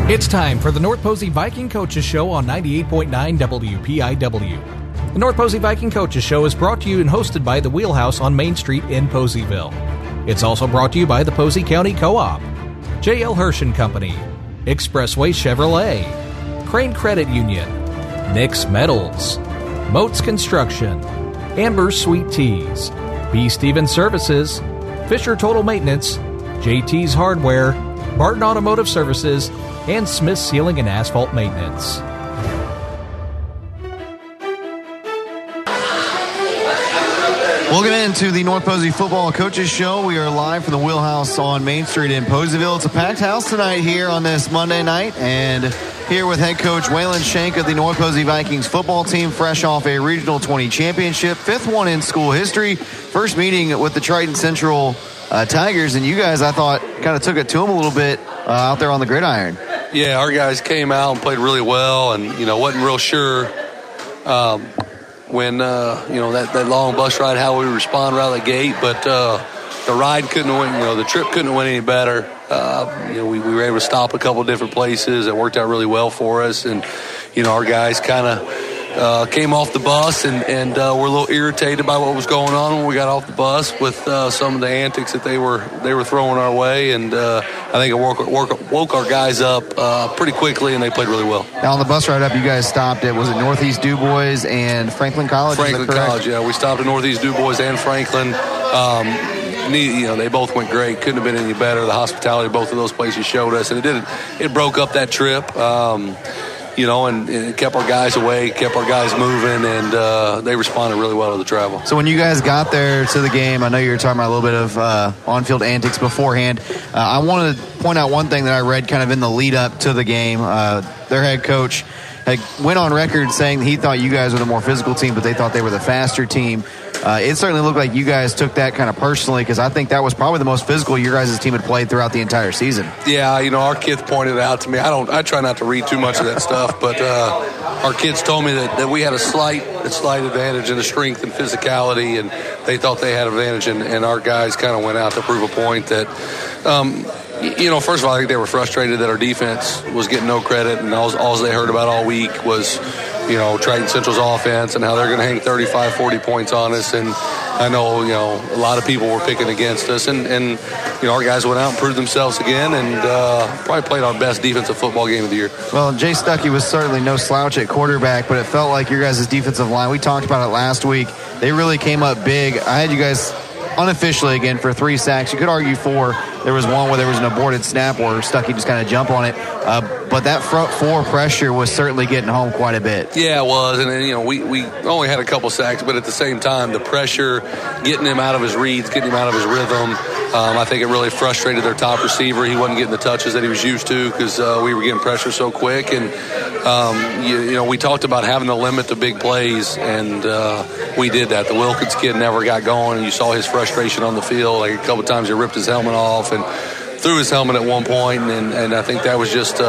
It's time for the North Posey Viking Coaches Show on 98.9 WPIW. The North Posey Viking Coaches Show is brought to you and hosted by The Wheelhouse on Main Street in Poseyville. It's also brought to you by the Posey County Co-op, J.L. Hirsch & Company, Expressway Chevrolet, Crane Credit Union, Nick's Metals, Moats Construction, Amber's Sweet Teas, B. Stevens Services, Fisher Total Maintenance, JT's Hardware, Barton Automotive Services, and Smith Sealing and Asphalt Maintenance. Welcome into the North Posey Football Coaches Show. We are live from the Wheelhouse on Main Street in Poseyville. It's a packed house tonight here on this Monday night, and here with head coach Waylon Shank of the North Posey Vikings football team, fresh off a Regional 20 championship, fifth one in school history, first meeting with the Triton Central Tigers, and you guys, I thought, kind of took it to them a little bit out there on the gridiron. Yeah, our guys came out and played really well, and wasn't real sure when that long bus ride how we would respond right out of the gate, but the ride couldn't have went, the trip couldn't have went any better. We were able to stop a couple different places. It worked out really well for us, and our guys kind of came off the bus and were a little irritated by what was going on when we got off the bus with some of the antics that they were throwing our way, and I think it woke our guys up pretty quickly, and they played really well. Now on the bus ride up, you guys stopped at, was it Northeast DuBois and Franklin College? Franklin College, yeah. We stopped at Northeast DuBois and Franklin. They both went great. Couldn't have been any better. The hospitality of both of those places showed us, and it broke up that trip. And it kept our guys away, kept our guys moving, and they responded really well to the travel. So when you guys got there to the game, I know you were talking about a little bit of on-field antics beforehand. I wanted to point out one thing that I read kind of in the lead-up to the game. Their head coach went on record saying that he thought you guys were the more physical team, but they thought they were the faster team. It certainly looked like you guys took that kind of personally, because I think that was probably the most physical your guys' team had played throughout the entire season. Yeah, our kids pointed it out to me. I try not to read too much of that stuff, but our kids told me that we had a slight advantage in the strength and physicality, and they thought they had an advantage, and our guys kind of went out to prove a point that first of all, I think they were frustrated that our defense was getting no credit, and all they heard about all week was Triton Central's offense and how they're going to hang 35, 40 points on us. And I know, a lot of people were picking against us. And our guys went out and proved themselves again, and probably played our best defensive football game of the year. Well, Jay Stuckey was certainly no slouch at quarterback, but it felt like your guys' defensive line, we talked about it last week, they really came up big. I had you guys unofficially again for 3 sacks. You could argue 4. There was one where there was an aborted snap where Stuckey just kind of jumped on it. But that front 4 pressure was certainly getting home quite a bit. Yeah, it was. And then, we only had a couple sacks, but at the same time, the pressure, getting him out of his reads, getting him out of his rhythm, I think it really frustrated their top receiver. He wasn't getting the touches that he was used to because we were getting pressure so quick. And, we talked about having to limit the big plays, and we did that. The Wilkins kid never got going, and you saw his frustration on the field. Like a couple times he ripped his helmet off and threw his helmet at one point, and I think that was just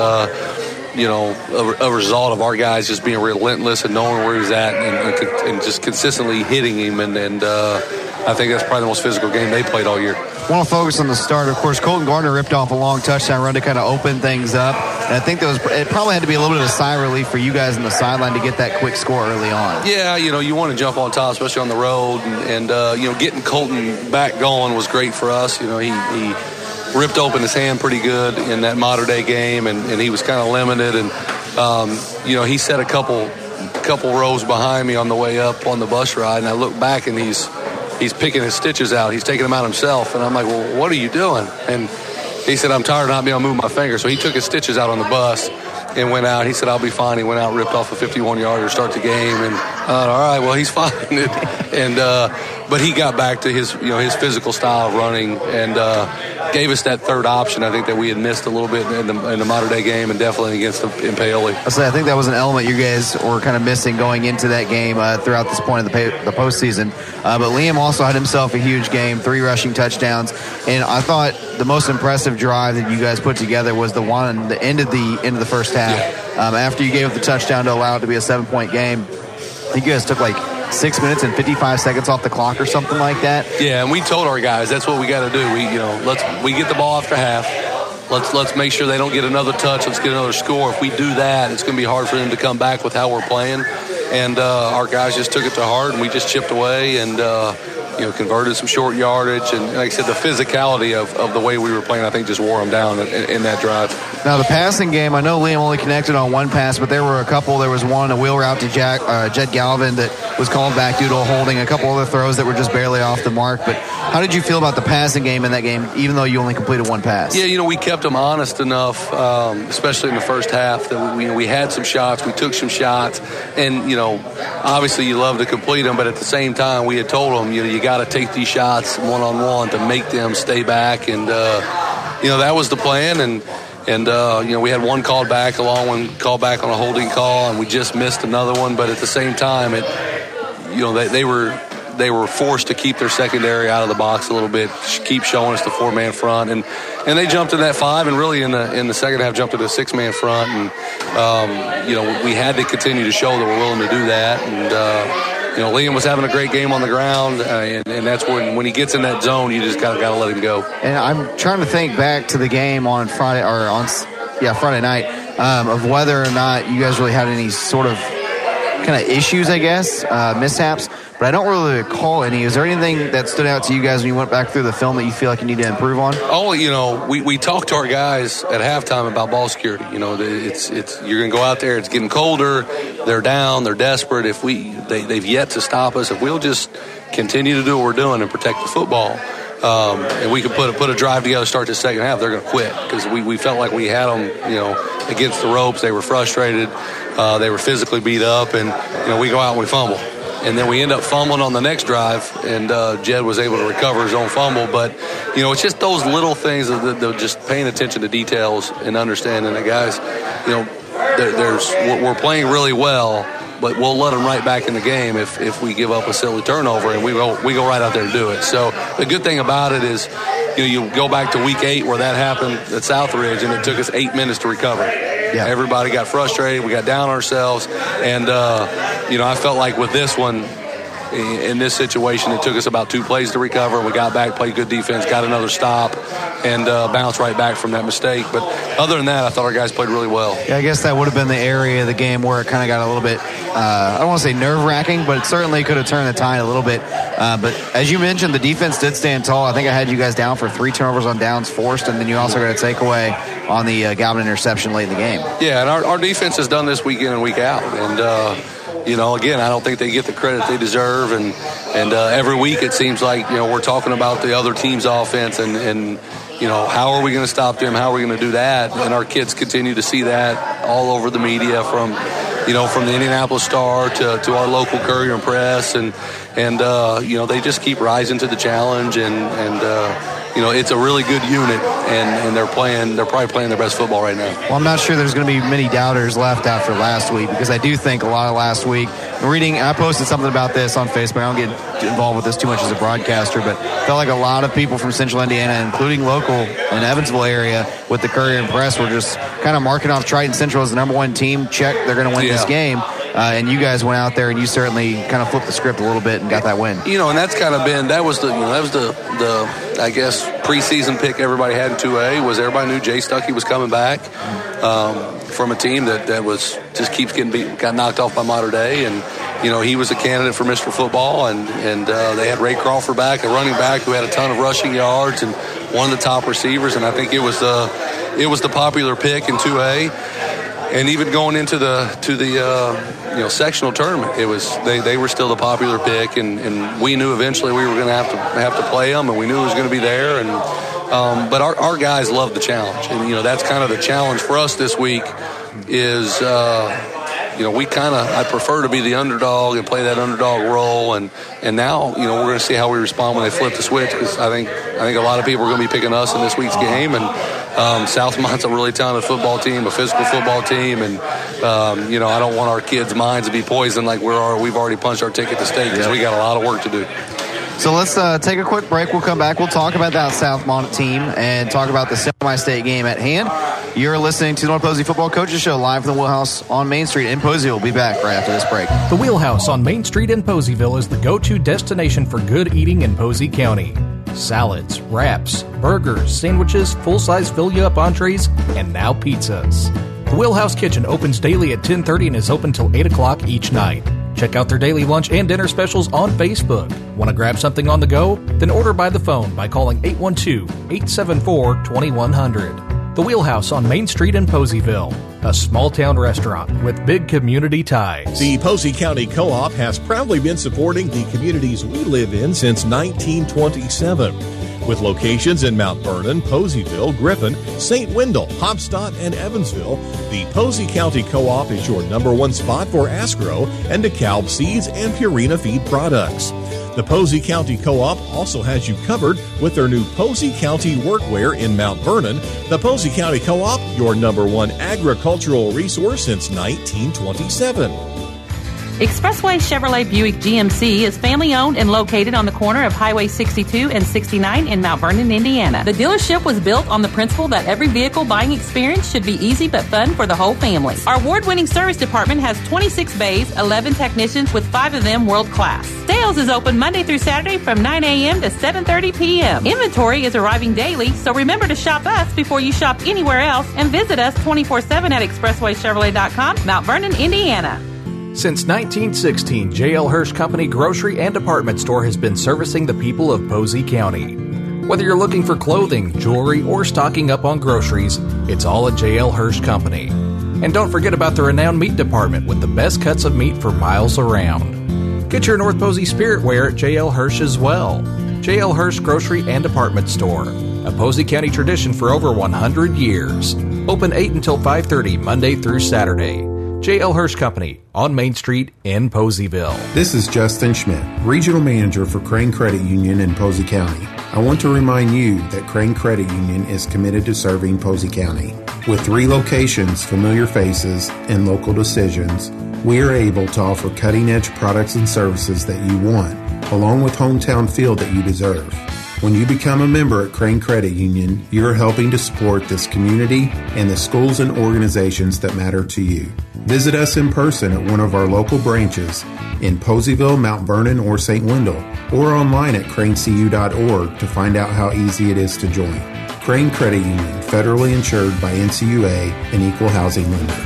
a result of our guys just being relentless and knowing where he's at and just consistently hitting him, and I think that's probably the most physical game they played all year. I want to focus on the start. Of course, Colton Gardner ripped off a long touchdown run to kind of open things up, and I think it probably had to be a little bit of a sigh of relief for you guys in the sideline to get that quick score early on. Yeah, you want to jump on top, especially on the road, and getting Colton back going was great for us. He ripped open his hand pretty good in that Mater Dei game, and he was kind of limited, and he set a couple rows behind me on the way up on the bus ride, and I look back and he's picking his stitches out. He's taking them out himself, and I'm like, well, what are you doing? And he said, I'm tired of not being able to move my finger. So he took his stitches out on the bus and went out. He said, I'll be fine. He went out, ripped off a 51-yarder to start the game, and all right, well, he's fine. But he got back to his physical style of running, and gave us that third option. I think that we had missed a little bit in the Mater Dei game, and definitely against in Paoli. I think that was an element you guys were kind of missing going into that game throughout this point of the postseason. But Liam also had himself a huge game, 3 rushing touchdowns, and I thought the most impressive drive that you guys put together was the one that ended the first half. Yeah. After you gave up the touchdown to allow it to be a 7-point game, I think you guys took 6 minutes and 55 seconds off the clock or something like that. Yeah, and we told our guys that's what we got to do. We get the ball after half. Let's make sure they don't get another touch. Let's get another score. If we do that, it's going to be hard for them to come back with how we're playing. And our guys just took it to heart, and we just chipped away and converted some short yardage. And like I said, the physicality of the way we were playing, I think, just wore them down in that drive. Now, the passing game, I know Liam only connected on one pass, but there were a couple. There was one, a wheel route to Jed Galvin that was called back due to a holding, a couple other throws that were just barely off the mark. But how did you feel about the passing game in that game, even though you only completed one pass? Yeah, we kept them honest enough, especially in the first half, that we had some shots, we took some shots, and, obviously you love to complete them, but at the same time, we had told them, you got to take these shots one-on-one to make them stay back, and, that was the plan, and we had one called back, a long one called back on a holding call, and we just missed another one. But at the same time, they were forced to keep their secondary out of the box a little bit, keep showing us the 4-man front, and they jumped in that 5, and really in the second half jumped to the 6-man front, and we had to continue to show that we're willing to do that, and. Liam was having a great game on the ground, and that's when he gets in that zone, you just got to let him go. And I'm trying to think back to the game on Friday night of whether or not you guys really had any sort of kind of issues, I guess, mishaps. But I don't really recall any. Is there anything that stood out to you guys when you went back through the film that you feel like you need to improve on? Oh, we talked to our guys at halftime about ball security. It's you're going to go out there. It's getting colder. They're down. They're desperate. They've yet to stop us. If we'll just continue to do what we're doing and protect the football, and we can put a drive together, start the second half, they're going to quit because we felt like we had them, against the ropes. They were frustrated. They were physically beat up, and we go out and we fumble. And then we end up fumbling on the next drive, and Jed was able to recover his own fumble. But, it's just those little things that just paying attention to details and understanding that, guys, we're playing really well, but we'll let them right back in the game if we give up a silly turnover, and we go right out there and do it. So the good thing about it is, you go back to week 8 where that happened at Southridge, and it took us 8 minutes to recover. Yeah. Everybody got frustrated. We got down ourselves. And, I felt like with this one, in this situation, it took us about 2 plays to recover. We got back, played good defense, got another stop, and bounced right back from that mistake. But other than that, I thought our guys played really well. Yeah, I guess that would have been the area of the game where it kind of got a little bit, I don't want to say nerve-wracking, but it certainly could have turned the tide a little bit. But as you mentioned, the defense did stand tall. I think I had you guys down for 3 turnovers on downs forced, and then you also got a takeaway on the Galvin interception late in the game. Yeah, and our defense has done this week in and week out. And, again, I don't think they get the credit they deserve. And every week it seems like, we're talking about the other team's offense and how are we going to stop them? How are we going to do that? And our kids continue to see that all over the media from the Indianapolis Star to our local Courier and Press. And they just keep rising to the challenge. And it's a really good unit, and they're probably playing their best football right now. Well, I'm not sure there's going to be many doubters left after last week, because I do think a lot of last week, I posted something about this on Facebook. I don't get involved with this too much as a broadcaster, but felt like a lot of people from Central Indiana, including local in Evansville area with the Courier and Press, were just kind of marking off Triton Central as the number 1 team. Check, they're going to win this game. And you guys went out there and you certainly kind of flipped the script a little bit and got that win. And that's kind of been, that was the I guess, preseason pick everybody had in 2A was everybody knew Jay Stuckey was coming back from a team that was just keeps getting beat, got knocked off by Mater Dei, and he was a candidate for Mr. Football, and they had Ray Crawford back, a running back who had a ton of rushing yards and one of the top receivers, and I think it was the popular pick in 2A. And even going into the sectional tournament, it was they were still the popular pick, and we knew eventually we were going to have to play them, and we knew it was going to be there. And but our guys love the challenge, and that's kind of the challenge for us this week. Is I prefer to be the underdog and play that underdog role, and now we're going to see how we respond when they flip the switch, because I think a lot of people are going to be picking us in this week's game, and Southmont's a really talented football team, a physical football team, and I don't want our kids' minds to be poisoned like we've already punched our ticket to state, because we got a lot of work to do. So let's take a quick break. We'll come back. We'll talk about that Southmont team and talk about the semi-state game at hand. You're listening to the North Posey Football Coaches Show live from the Wheelhouse on Main Street in Poseyville. We'll be back right after this break. The Wheelhouse on Main Street in Poseyville is the go-to destination for good eating in Posey County. salads, wraps, burgers, sandwiches, full-size fill-you-up entrees, and now pizzas. The Wheelhouse Kitchen opens daily at 10:30 and is open till 8 o'clock each night. Check out their daily lunch and dinner specials on Facebook. Want to grab something on the go? Then order by the phone by calling 812-874-2100. The Wheelhouse on Main Street in Poseyville, a small-town restaurant with big community ties. The Posey County Co-op has proudly been supporting the communities we live in since 1927. With locations in Mount Vernon, Poseyville, Griffin, St. Wendell, Hopstadt, and Evansville, the Posey County Co-op is your number one spot for Asgrow and DeKalb seeds and Purina feed products. The Posey County Co-op also has you covered with their new Posey County Workwear in Mount Vernon. The Posey County Co-op, your number one agricultural resource since 1927. Expressway Chevrolet Buick GMC is family-owned and located on the corner of Highway 62 and 69 in Mount Vernon, Indiana. The dealership was built on the principle that every vehicle buying experience should be easy but fun for the whole family. Our award-winning service department has 26 bays, 11 technicians, with 5 of them world-class. Sales is open Monday through Saturday from 9 a.m. to 7:30 p.m. Inventory is arriving daily, so remember to shop us before you shop anywhere else and visit us 24/7 at expresswaychevrolet.com, Mount Vernon, Indiana. Since 1916, J.L. Hirsch Company Grocery and Department Store has been servicing the people of Posey County. Whether you're looking for clothing, jewelry, or stocking up on groceries, it's all at J.L. Hirsch Company. And don't forget about the renowned meat department with the best cuts of meat for miles around. Get your North Posey spirit wear at J.L. Hirsch as well. J.L. Hirsch Grocery and Department Store, a Posey County tradition for over 100 years. Open 8 until 5:30 Monday through Saturday. J.L. Hirsch Company on Main Street in Poseyville. This is Justin Schmidt, Regional Manager for Crane Credit Union in Posey County. I want to remind you that Crane Credit Union is committed to serving Posey County. With 3 locations, familiar faces, and local decisions, we are able to offer cutting-edge products and services that you want, along with hometown feel that you deserve. When you become a member at Crane Credit Union, you're helping to support this community and the schools and organizations that matter to you. Visit us in person at one of our local branches in Poseyville, Mount Vernon, or St. Wendell, or online at cranecu.org to find out how easy it is to join. Crane Credit Union, federally insured by NCUA, an equal housing lender.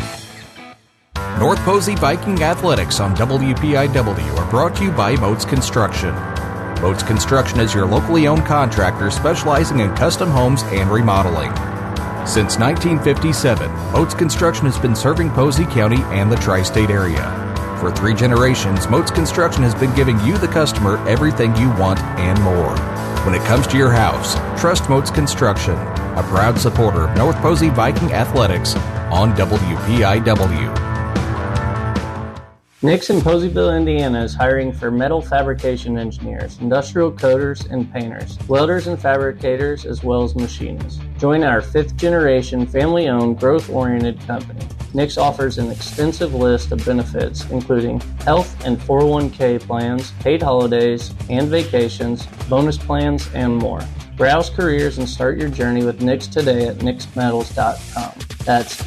North Posey Viking Athletics on WPIW are brought to you by Moats Construction. Moats Construction is your locally owned contractor specializing in custom homes and remodeling. Since 1957, Moats Construction has been serving Posey County and the tri-state area. For 3 generations, Moats Construction has been giving you, the customer, everything you want and more. When it comes to your house, trust Moats Construction, a proud supporter of North Posey Viking Athletics on WPIW. Nix in Poseyville, Indiana is hiring for metal fabrication engineers, industrial coaters, and painters, welders and fabricators, as well as machinists. Join our 5th-generation, family-owned, growth-oriented company. Nix offers an extensive list of benefits, including health and 401k plans, paid holidays and vacations, bonus plans, and more. Browse careers and start your journey with Nix today at nixmetals.com. That's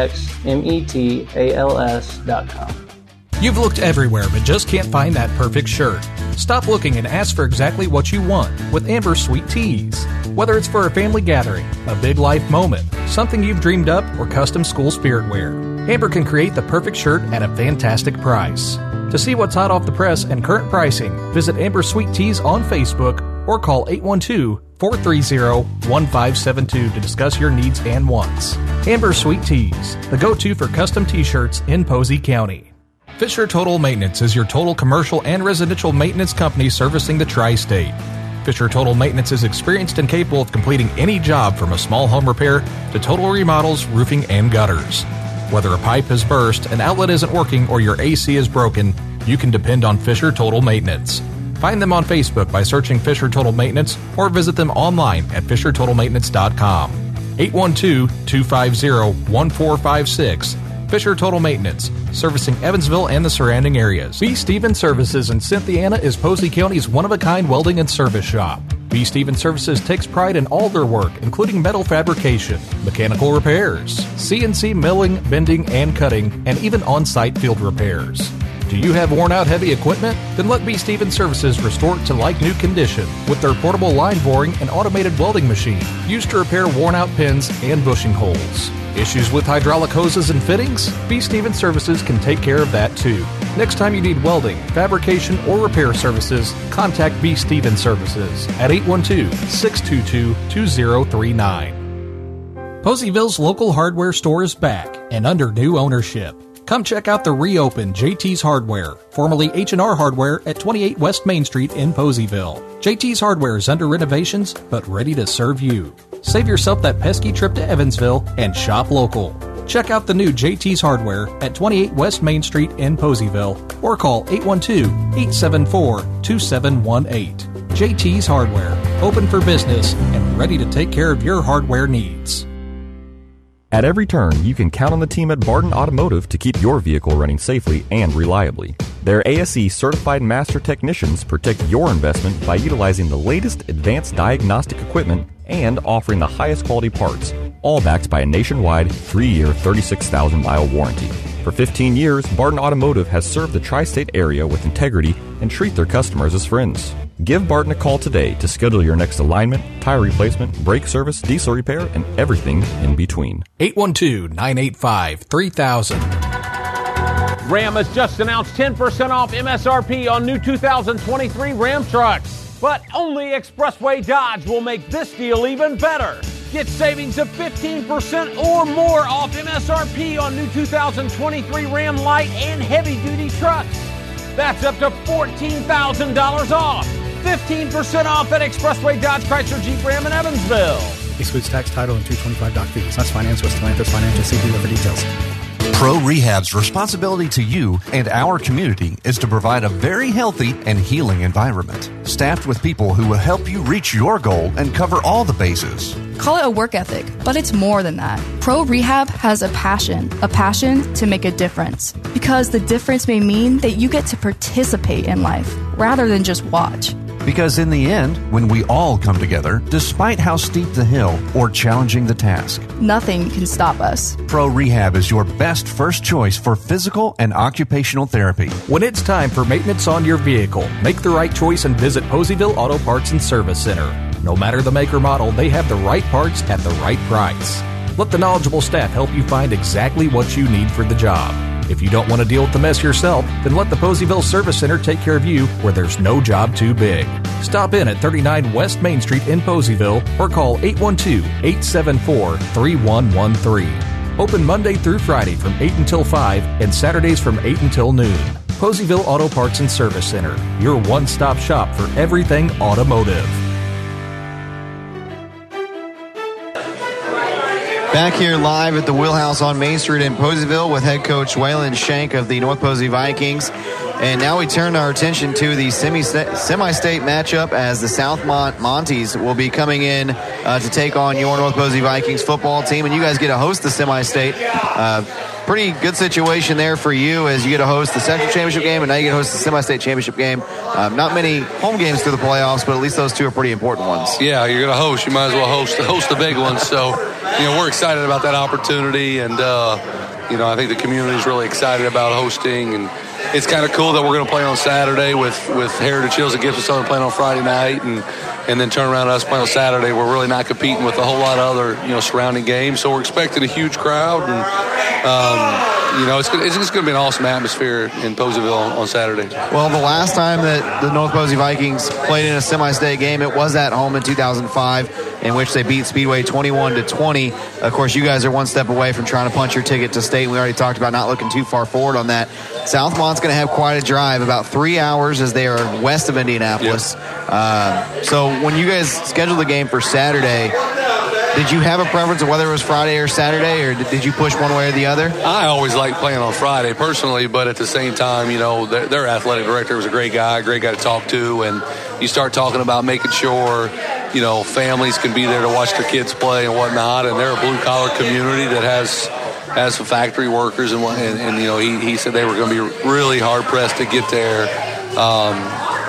NIXMETALS.com. You've looked everywhere but just can't find that perfect shirt. Stop looking and ask for exactly what you want with Amber Sweet Teas. Whether it's for a family gathering, a big life moment, something you've dreamed up, or custom school spirit wear, Amber can create the perfect shirt at a fantastic price. To see what's hot off the press and current pricing, visit Amber Sweet Teas on Facebook or call 812-430-1572 to discuss your needs and wants. Amber Sweet Teas, the go-to for custom t-shirts in Posey County. Fisher Total Maintenance is your total commercial and residential maintenance company servicing the tri-state. Fisher Total Maintenance is experienced and capable of completing any job from a small home repair to total remodels, roofing, and gutters. Whether a pipe has burst, an outlet isn't working, or your AC is broken, you can depend on Fisher Total Maintenance. Find them on Facebook by searching Fisher Total Maintenance or visit them online at FisherTotalMaintenance.com. 812-250-1456. Fisher Total Maintenance, servicing Evansville and the surrounding areas. B. Stevens Services in Cynthiana is Posey County's one-of-a-kind welding and service shop. B. Stevens Services takes pride in all their work, including metal fabrication, mechanical repairs, CNC milling, bending, and cutting, and even on-site field repairs. Do you have worn-out heavy equipment? Then let B. Stevens Services restore it to like-new condition with their portable line boring and automated welding machine used to repair worn-out pins and bushing holes. Issues with hydraulic hoses and fittings? B. Stevens Services can take care of that too. Next time you need welding, fabrication, or repair services, contact B. Stevens Services at 812-622-2039. Poseyville's local hardware store is back and under new ownership. Come check out the reopened JT's Hardware, formerly H&R Hardware at 28 West Main Street in Poseyville. JT's Hardware is under renovations, but ready to serve you. Save yourself that pesky trip to Evansville and shop local. Check out the new JT's Hardware at 28 West Main Street in Poseyville or call 812-874-2718. JT's Hardware, open for business and ready to take care of your hardware needs. At every turn, you can count on the team at Barton Automotive to keep your vehicle running safely and reliably. Their ASE certified master technicians protect your investment by utilizing the latest advanced diagnostic equipment and offering the highest quality parts, all backed by a nationwide 3-year, 36,000-mile warranty. For 15 years, Barton Automotive has served the tri-state area with integrity and treat their customers as friends. Give Barton a call today to schedule your next alignment, tire replacement, brake service, diesel repair, and everything in between. 812-985-3000. Ram has just announced 10% off MSRP on new 2023 Ram trucks. But only Expressway Dodge will make this deal even better. Get savings of 15% or more off MSRP on new 2023 Ram light and heavy-duty trucks. That's up to $14,000 off. 15% off at Expressway Dodge Chrysler Jeep Ram in Evansville. Excludes tax, title, and 225 doc fees. That's financed with Stellantis Financial. See dealer for details. Pro Rehab's responsibility to you and our community is to provide a very healthy and healing environment, staffed with people who will help you reach your goal and cover all the bases. Call it a work ethic, but it's more than that. Pro Rehab has a passion to make a difference, because the difference may mean that you get to participate in life rather than just watch. Because in the end, when we all come together, despite how steep the hill or challenging the task, nothing can stop us. Pro Rehab is your best first choice for physical and occupational therapy. When it's time for maintenance on your vehicle, make the right choice and visit Poseyville Auto Parts and Service Center. No matter the make or model, they have the right parts at the right price. Let the knowledgeable staff help you find exactly what you need for the job. If you don't want to deal with the mess yourself, then let the Poseyville Service Center take care of you where there's no job too big. Stop in at 39 West Main Street in Poseyville or call 812-874-3113. Open Monday through Friday from 8 until 5 and Saturdays from 8 until noon. Poseyville Auto Parts and Service Center, your one-stop shop for everything automotive. Back here live at the Wheelhouse on Main Street in Poseyville with head coach Waylon Shank of the North Posey Vikings. And now we turn our attention to the semi-state matchup as the Southmont Monties will be coming in to take on your North Posey Vikings football team. And you guys get to host the semi-state. Pretty good situation there for you as you get to host the sectional championship game and now you get to host the semi-state championship game. Not many home games through the playoffs, but at least those two are pretty important ones. Yeah, you're going to host. You might as well host the big ones. So, we're excited about that opportunity, and I think the community is really excited about hosting, and it's kind of cool that we're going to play on Saturday with Heritage Hills and Gibson Southern playing on Friday night, and then turn around to us playing on Saturday. We're really not competing with a whole lot of other surrounding games, so we're expecting a huge crowd, and it's just going to be an awesome atmosphere in Poseyville on Saturday. Well, the last time that the North Posey Vikings played in a semi-state game, it was at home in 2005, in which they beat Speedway 21-20. Of course, you guys are one step away from trying to punch your ticket to state. We already talked about not looking too far forward on that. Southmont's going to have quite a drive, about 3 hours as they are west of Indianapolis. Yep. So when you guys scheduled the game for Saturday, did you have a preference of whether it was Friday or Saturday, or did you push one way or the other? I always like playing on Friday personally, but at the same time, their athletic director was a great guy to talk to, and you start talking about making sure, families can be there to watch their kids play and whatnot, and they're a blue-collar community that has some factory workers, and he said they were going to be really hard-pressed to get there.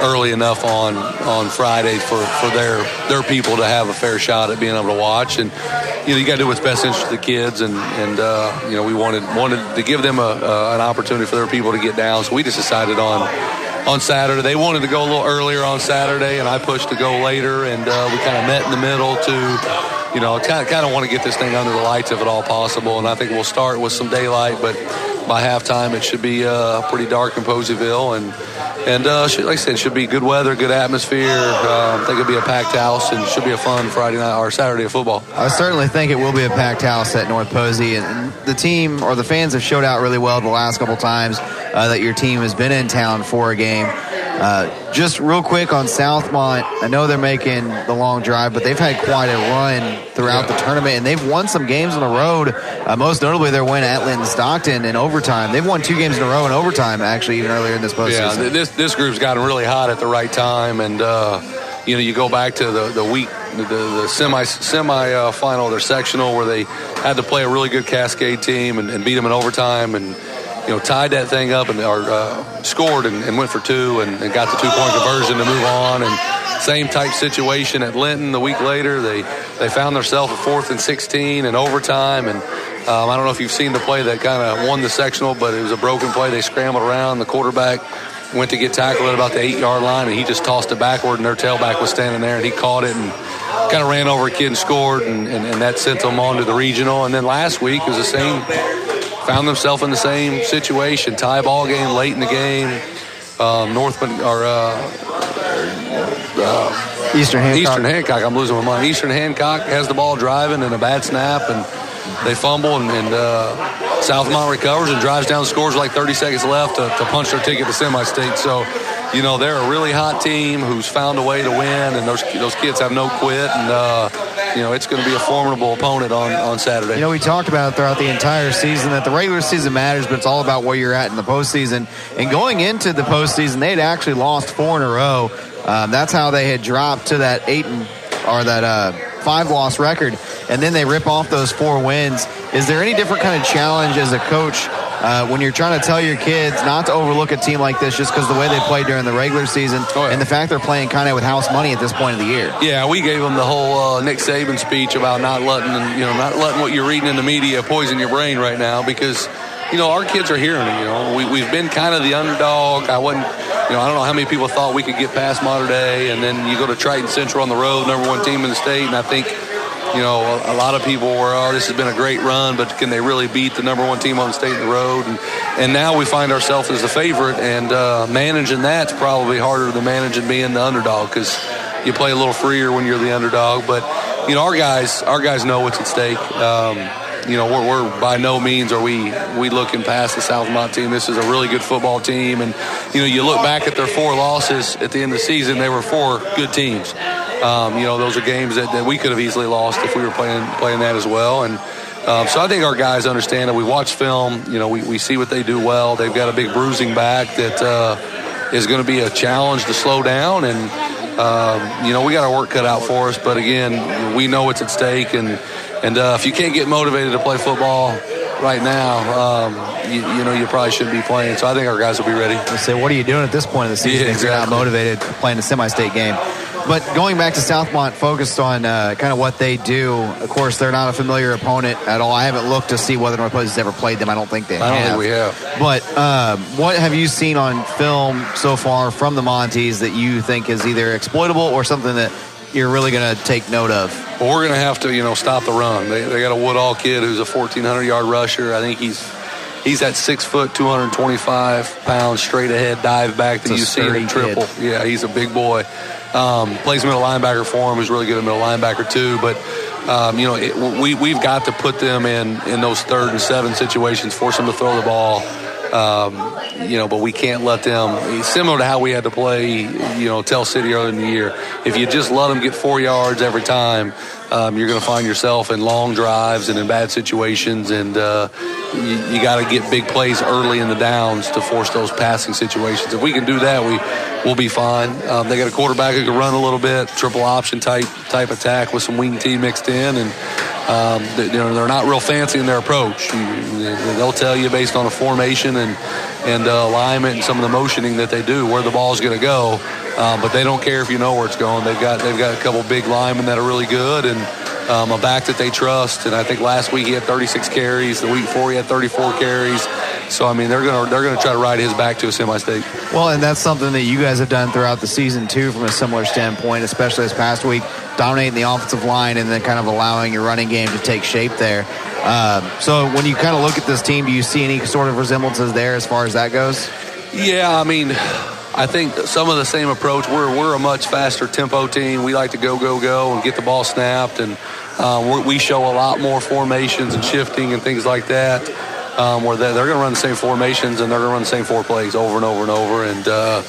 early enough on Friday for their people to have a fair shot at being able to watch. And you got to do what's best interest of the kids, and we wanted to give them an opportunity for their people to get down. So we just decided on Saturday. They wanted to go a little earlier on Saturday, and I pushed to go later, and we kind of met in the middle to, kind of want to get this thing under the lights if at all possible. And I think we'll start with some daylight, but by halftime it should be pretty dark in Poseyville, and like I said, should be good weather, good atmosphere. I think it'll be a packed house, and should be a fun Friday night or Saturday of football. I certainly think it will be a packed house at North Posey, and the team or the fans have showed out really well the last couple times that your team has been in town for a game. Just real quick on Southmont, I know they're making the long drive, but they've had quite a run throughout the tournament, and they've won some games on the road, most notably their win at Linton Stockton in overtime. They've won 2 games in a row in overtime, actually, even earlier in this postseason. Yeah, this group's gotten really hot at the right time, and you go back to the week, the semi final of their sectional, where they had to play a really good Cascade team and beat them in overtime, and tied that thing up and scored and went for 2 and got the 2-point conversion to move on. And same type situation at Linton the week later. They found themselves at 4th and 16 in overtime. And I don't know if you've seen the play that kind of won the sectional, but it was a broken play. They scrambled around. The quarterback went to get tackled at about the 8-yard line, and he just tossed it backward, and their tailback was standing there, and he caught it and kind of ran over a kid and scored, and that sent them on to the regional. And then last week was the same. Found themselves in the same situation. Tie ball game late in the game. Eastern Hancock. I'm losing my mind. Eastern Hancock has the ball driving and a bad snap, and they fumble, and Southmont recovers and drives down, scores like 30 seconds left to punch their ticket to semi-state. So, they're a really hot team who's found a way to win, and those kids have no quit, and it's going to be a formidable opponent on Saturday. We talked about it throughout the entire season that the regular season matters, but it's all about where you're at in the postseason. And going into the postseason, they had actually lost 4 in a row. That's how they had dropped to that 5-loss record, and then they rip off those 4 wins. Is there any different kind of challenge as a coach when you're trying to tell your kids not to overlook a team like this just because the way they played during the regular season and the fact they're playing kind of with house money at this point of the year? Yeah, we gave them the whole Nick Saban speech about not letting what you're reading in the media poison your brain right now, because our kids are hearing it. We've been kind of the underdog. I don't know how many people thought we could get past Mater Dei, and then you go to Triton Central on the road, number 1 team in the state, and I think a lot of people were, this has been a great run, but can they really beat the number 1 team on the state in the road? And now we find ourselves as the favorite, and managing that's probably harder than managing being the underdog, because you play a little freer when you're the underdog. But our guys know what's at stake. We're by no means are we looking past the Southmont team. This is a really good football team, and you look back at their 4 losses at the end of the season, they were 4 good teams. Those are games that we could have easily lost if we were playing that as well. And so I think our guys understand that. We watch film. We see what they do well. They've got a big bruising back that is going to be a challenge to slow down, and we got our work cut out for us. But again, we know it's at stake, and if you can't get motivated to play football right now, you probably shouldn't be playing. So I think our guys will be ready. I say, what are you doing at this point of the season if you're not motivated playing a semi-state game? But going back to Southmont, focused on kind of what they do. Of course, they're not a familiar opponent at all. I haven't looked to see whether North Posey's ever played them. I don't think they have. I don't think we have. But what have you seen on film so far from the Monties that you think is either exploitable or something that you're really going to take note of? Well, we're going to have to, stop the run. They got a Woodall kid who's a 1,400-yard rusher. I think he's that 6 foot, 225 pounds straight ahead dive back that you see in triple. Kid. Yeah, he's a big boy. Plays middle linebacker for him. He's really good at middle linebacker too. But we've got to put them in those 3rd and 7 situations, force them to throw the ball. But we can't let them, similar to how we had to play, Tell City earlier in the year. If you just let them get 4 yards every time, you're going to find yourself in long drives and in bad situations, and you got to get big plays early in the downs to force those passing situations. If we can do that, we'll be fine. They got a quarterback who can run a little bit, triple option type attack with some wing T mixed in, and they're not real fancy in their approach. They'll tell you based on a formation and alignment and some of the motioning that they do where the ball's going to go. but they don't care if you know where it's going. They've got a couple big linemen that are really good, and a back that they trust. And I think last week he had 36 carries. The week before he had 34 carries. So I mean, they're gonna try to ride his back to a semi-state. Well, and that's something that you guys have done throughout the season too, from a similar standpoint, especially this past week, dominating the offensive line and then kind of allowing your running game to take shape there. So when you kind of look at this team, do you see any sort of resemblances there as far as that goes? Yeah, I mean, I think some of the same approach. We're a much faster tempo team. We like to go and get the ball snapped, and we show a lot more formations and shifting and things like that. Where they're going to run the same formations and they're going to run the same 4 plays over and over and over. And,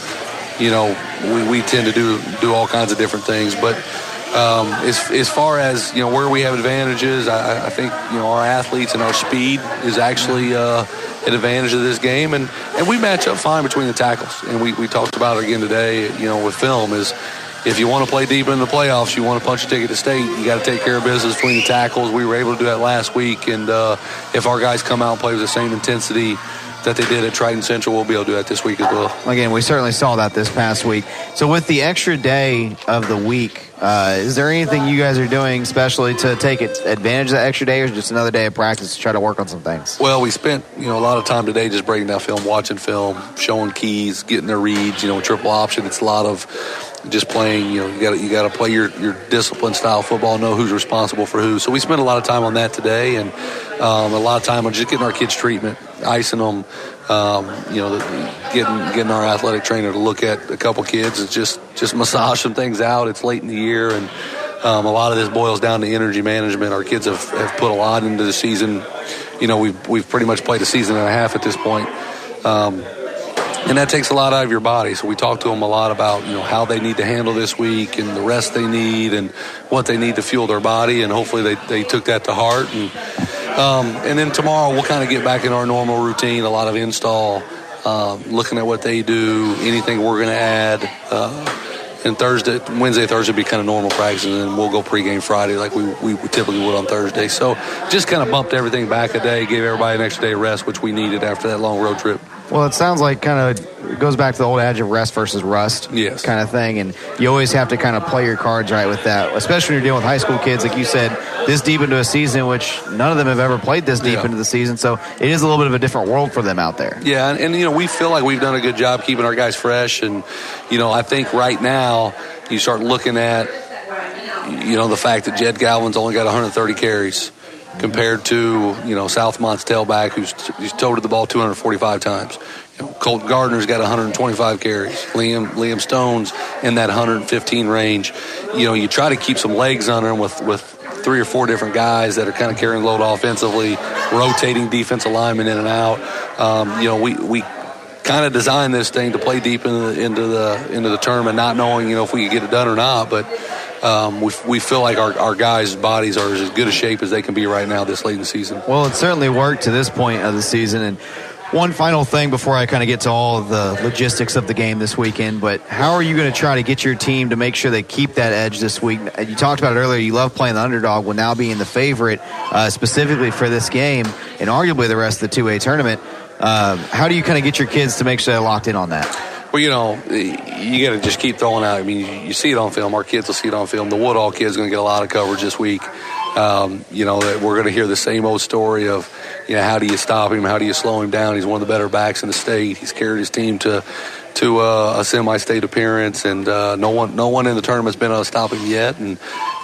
we tend to do all kinds of different things. But as far as, where we have advantages, I think, our athletes and our speed is actually an advantage of this game. And we match up fine between the tackles. And we talked about it again today, with film is, if you want to play deep in the playoffs, you want to punch a ticket to state, you got to take care of business between the tackles. We were able to do that last week, and if our guys come out and play with the same intensity that they did at Triton Central, we'll be able to do that this week as well. Again, we certainly saw that this past week. So with the extra day of the week, is there anything you guys are doing especially to take advantage of that extra day, or just another day of practice to try to work on some things? Well, we spent a lot of time today just breaking down film, watching film, showing keys, getting their reads. Triple option. It's a lot of just playing. You got to play your disciplined style football, know who's responsible for who. So we spent a lot of time on that today, and a lot of time on just getting our kids treatment, icing them. Getting our athletic trainer to look at a couple kids and just massage some things out. It's late in the year, and a lot of this boils down to energy management. Our kids have put a lot into the season. We've pretty much played a season and a half at this point. And that takes a lot out of your body. So we talk to them a lot about, how they need to handle this week and the rest they need and what they need to fuel their body. And hopefully they took that to heart. And then tomorrow we'll kind of get back in our normal routine, a lot of install, looking at what they do, anything we're going to add. And Wednesday, Thursday will be kind of normal practice, and then we'll go pregame Friday like we typically would on Thursday. So just kind of bumped everything back a day, gave everybody an extra day of rest, which we needed after that long road trip. Well, it sounds like kind of goes back to the old adage of rest versus rust kind of thing, and you always have to kind of play your cards right with that, especially when you're dealing with high school kids, like you said, this deep into a season, which none of them have ever played this deep into the season, so it is a little bit of a different world for them out there. Yeah, and we feel like we've done a good job keeping our guys fresh, and, I think right now you start looking at, the fact that Jed Galvin's only got 130 carries. Compared to, Southmont's tailback, who's toted the ball 245 times. Colton Gardner's got 125 carries. Liam Stone's in that 115 range. You try to keep some legs under him with 3 or 4 different guys that are kind of carrying load offensively, rotating defensive linemen in and out. We kind of designed this thing to play deep into the tournament, not knowing, if we could get it done or not, but we feel like our guys' bodies are as good a shape as they can be right now this late in the season. Well, it certainly worked to this point of the season. And one final thing before I kind of get to all of the logistics of the game this weekend, but how are you going to try to get your team to make sure they keep that edge this week? You talked about it earlier. You love playing the underdog, with now being the favorite specifically for this game and arguably the rest of the 2A tournament. How do you kind of get your kids to make sure they're locked in on that? Well, you got to just keep throwing out. I mean, you see it on film. Our kids will see it on film. The Woodall kid's going to get a lot of coverage this week. That we're going to hear the same old story of, how do you stop him? How do you slow him down? He's one of the better backs in the state. He's carried his team to a semi-state appearance, and no one in the tournament's been able to stop him yet. And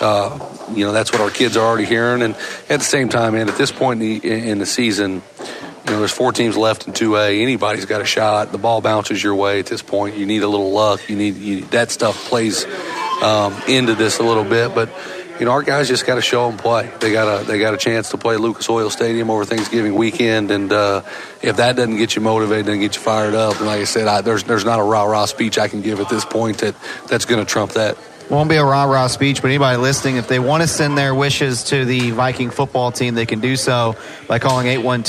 that's what our kids are already hearing. And at the same time, man, at this point in the season, there's 4 teams left in 2A. Anybody's got a shot. The ball bounces your way at this point. You need a little luck. You need that stuff plays into this a little bit. But our guys just got to show them play. They got a chance to play Lucas Oil Stadium over Thanksgiving weekend, and if that doesn't get you motivated, doesn't get you fired up, and like I said, there's not a rah-rah speech I can give at this point that's going to trump that. Won't be a rah-rah speech, but anybody listening, if they want to send their wishes to the Viking football team, they can do so by calling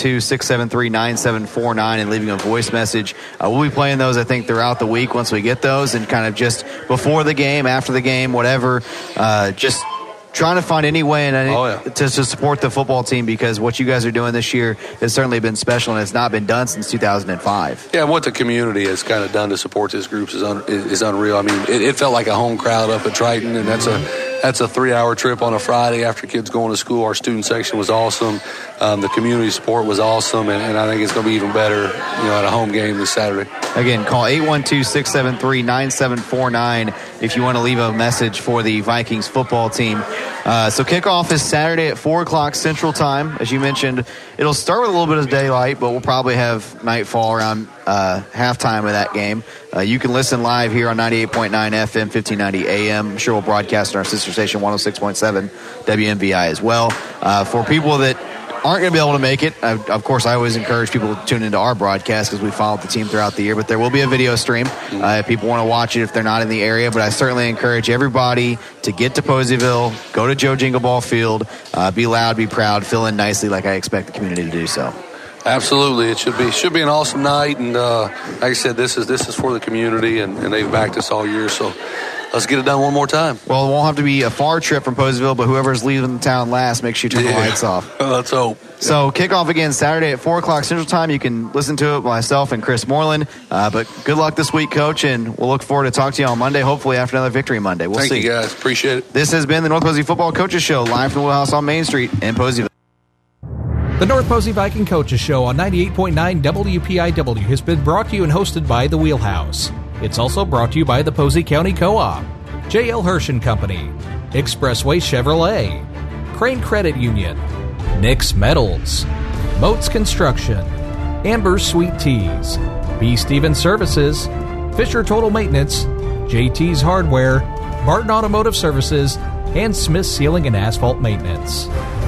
812-673-9749 and leaving a voice message. We'll be playing those, I think, throughout the week once we get those, and kind of just before the game, after the game, whatever, just trying to find any way to support the football team, because what you guys are doing this year has certainly been special, and it's not been done since 2005. Yeah, what the community has kind of done to support this group is unreal. I mean, it felt like a home crowd up at Triton, and that's a 3-hour trip on a Friday after kids going to school. Our student section was awesome. The community support was awesome, and I think it's going to be even better, at a home game this Saturday. Again, call 812-673-9749 if you want to leave a message for the Vikings football team. So kickoff is Saturday at 4 o'clock Central Time. As you mentioned, it'll start with a little bit of daylight, but we'll probably have nightfall around halftime of that game. You can listen live here on 98.9 FM, 1590 AM. I'm sure we'll broadcast on our sister station, 106.7 WMVI as well. For people that aren't going to be able to make it, of course, I always encourage people to tune into our broadcast because we followed the team throughout the year, but there will be a video stream if people want to watch it if they're not in the area. But I certainly encourage everybody to get to Poseyville, go to Joe Jingle Ball Field, be loud, be proud, fill in nicely like I expect the community to do so. Absolutely, it should be an awesome night, and like I said, this is for the community, and they've backed us all year, so let's get it done one more time. Well, it won't have to be a far trip from Poseyville, but whoever's leaving the town last, make sure you turn the lights off. Let's hope. So kickoff again Saturday at 4 o'clock Central Time. You can listen to it myself and Chris Moreland. But good luck this week, Coach, and we'll look forward to talking to you on Monday, hopefully after another victory Monday. We'll see. Thank you, guys. Appreciate it. This has been the North Posey Football Coaches Show, live from the Wheelhouse on Main Street in Poseyville. The North Posey Viking Coaches Show on 98.9 WPIW has been brought to you and hosted by The Wheelhouse. It's also brought to you by the Posey County Co-op, J.L. Hirsch & Company, Expressway Chevrolet, Crane Credit Union, Nick's Metals, Moats Construction, Amber's Sweet Teas, B. Stevens Services, Fisher Total Maintenance, JT's Hardware, Barton Automotive Services, and Smith Ceiling and Asphalt Maintenance.